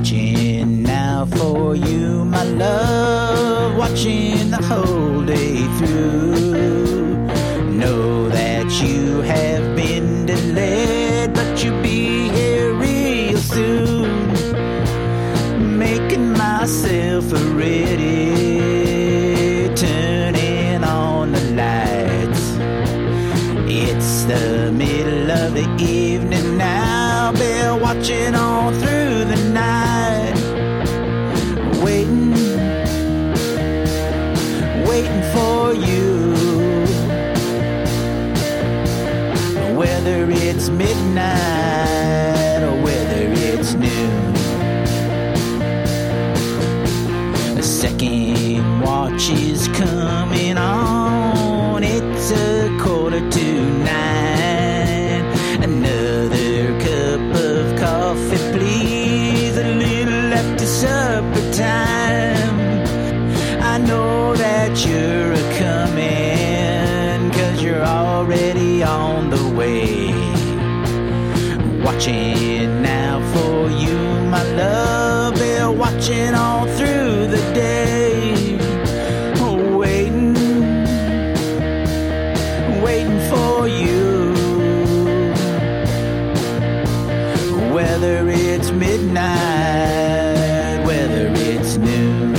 Watching now for you, my love, watching the whole day through. Know that you have been delayed, but you'll be here real soon. Making myself ready, turning on the lights. It's the middle of the evening now, been watching all through the night, waiting for you. Whether it's midnight or whether it's noon, the second watch is coming on. It's 8:45. Another cup of coffee, please. A little after supper time. I know that you're a-coming, 'cause you're already on the way. Watching now for you, my love, been watching all through the day. Waiting for you. Whether it's midnight, whether it's noon.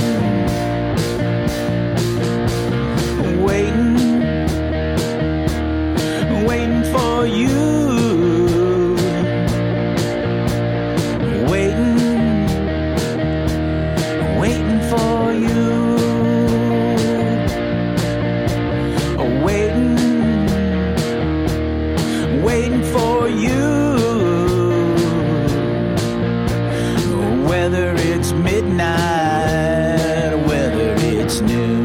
Waiting for you. Waiting for you. Waiting for you. Whether it's midnight or whether it's noon.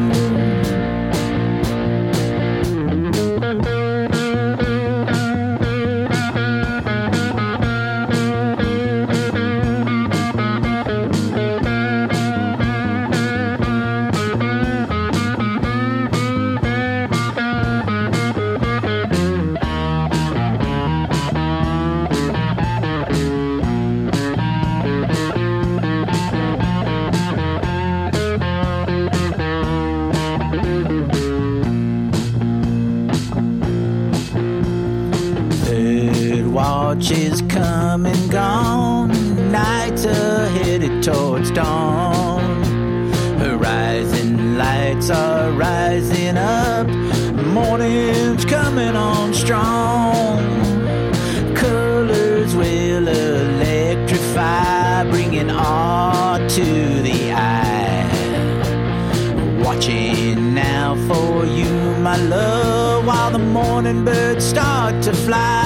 Watch is come and gone, nights are headed towards dawn. Horizon lights are rising up, morning's coming on strong. Colors will electrify, bringing art to the eye. Watching now for you, my love, while the morning birds start to fly.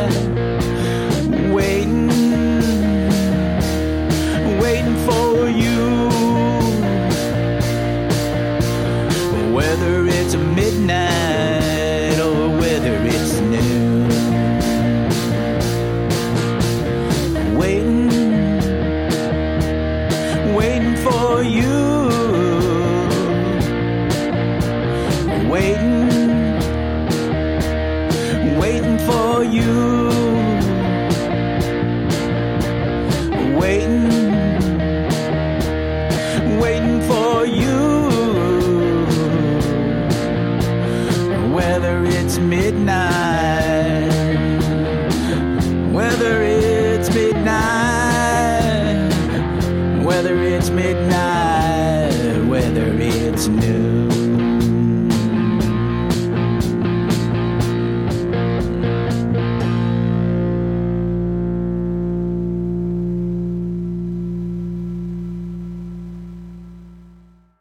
Waiting for you. Whether it's midnight or whether it's noon. Waiting for you. Waiting for you. Waiting for you. Whether it's midnight